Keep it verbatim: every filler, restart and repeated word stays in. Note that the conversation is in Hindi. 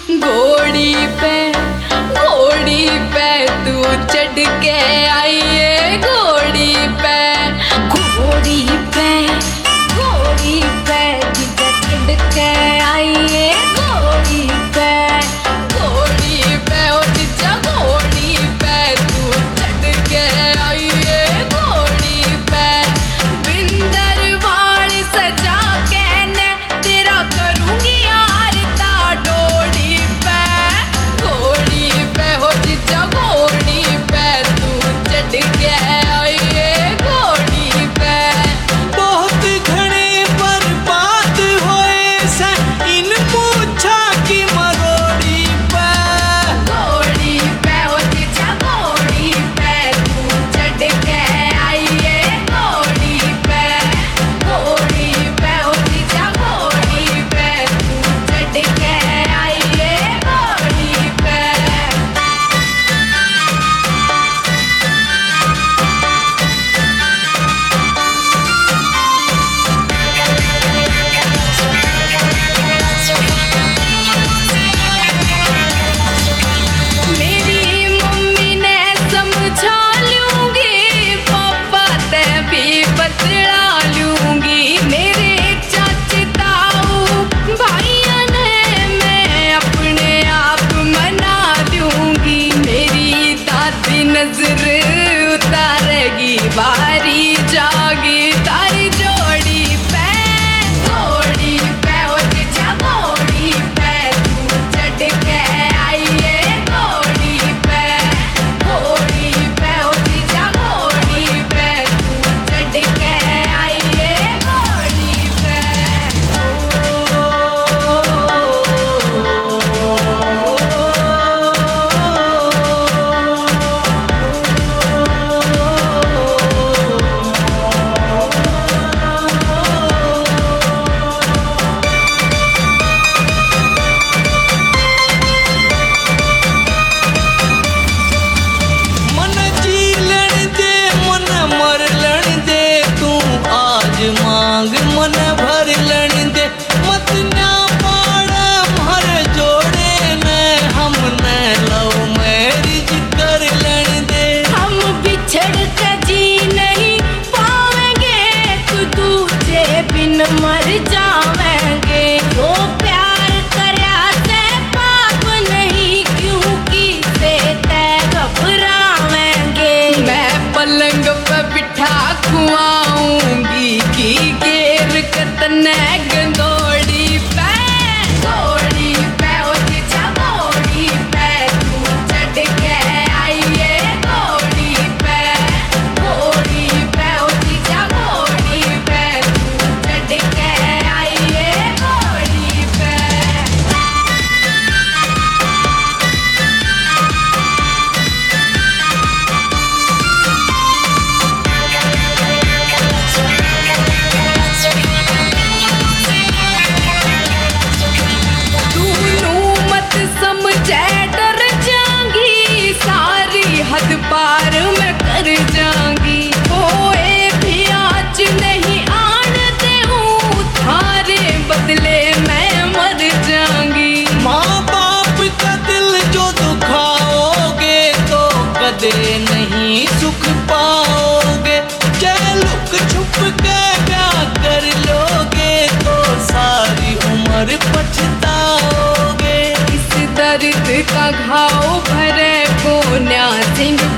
घोड़ी पे घोड़ी पे तू चढ़ के आइए घोड़ी पे घोड़ी पे घोड़ी पे जीजा चढ़ के आइए घोड़ी पे घोड़ी पे ओ जीजा घोड़ी पे तू चढ़ के आइए घोड़ी पे बिंदर वाल सजा के ने तेरा करूंगी आरता डोली पे घोड़ी पे हो जीजा घोड़ी पे तू चढ़ के आइए घोड़ी पे बहुत घने बर्बाद होए से इन पूछा की मरोड़ी पे घोड़ी पे हो जीजा घोड़ी पे तू चढ़ के आइए घोड़ी पे घोड़ी पे हो जीजा घोड़ी पे तू चढ़ के आइए घोड़ी पे मेरी मम्मी ने समझा लूंगी पापा ते भी बतला लूंगी मेरे चाचे ताऊ भाइयों ने मैं अपने आप मना लूंगी मेरी दादी नजर उतारेगी बारी जागी तारी जोड़ी पे घोड़ी पे ओ जीजा घोड़ी पे तू चढ़ के आइए घोड़ी पे घोड़ी पे ओ जीजा घोड़ी पे तू चढ़ के आइए घोड़ी पे मन जीलन दे मन मरलन दे तू आज मांग मन भरलन दे मत ना पाड़ भर जोड़े न हमने लव मैरिज कर लन दे हम बिछड़ के जी नहीं पाएंगे तू दूजे बिन मर जावेंगे वो प्यार करया से पाप नहीं क्योंकि से तय घबरावेंगे मैं पलंग पे बिठा खुआऊंगी की गेर कतने गंदोड़ी पे घोड़ी पे ओ जीजा घोड़ी पे तू चढ़ के आइए घोड़ी पे घोड़ी पे ओ जीजा घोड़ी पे तू चढ़ के आइए घोड़ी पे तू मत समझे डर जाऊंगी सारी हद पार मैं कर जाऊंगी होए भी आज नहीं आने हूँ थारे बदले मैं मर जाऊंगी माँ बाप का दिल जो दुखाओगे तो कदे नहीं सुख पाओगे चाहे लुक छुप के क्या कर लोगे तो सारी उम्र पछताओगे इस दर्द का घाव भरे को न्या सिंह